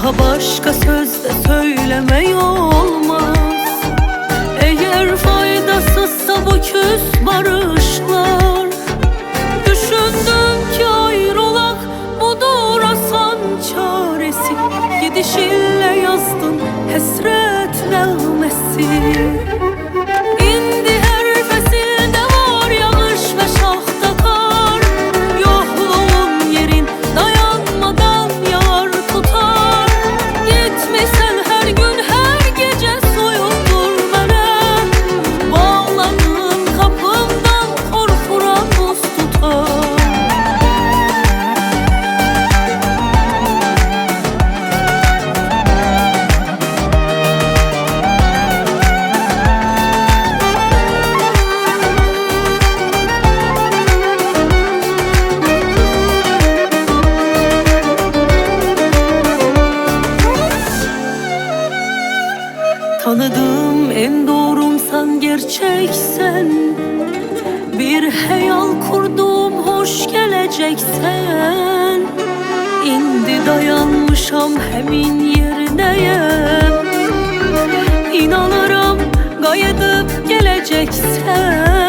başka söz de söylemeyi olmaz. Eğer faydasızsa bu küs barışlar, düşündüm ki ayrılak budur asan çaresi. Gidişinle yazdın hesret nağmesi. İndi her fesilde var yağış ve şahta kar, yokluğun yerin dayanmadan yağar tutar. Gitmişsen her gün her gece soyuldur bana, bağlanın kapımdan korkuran buz tutar. Tanıdığım en doğrumsan, gerçeksen, bir hayal kurduğum hoş geleceksen. İndi dayanmışam hemin yerineyim, İnanırım gayedip geleceksen.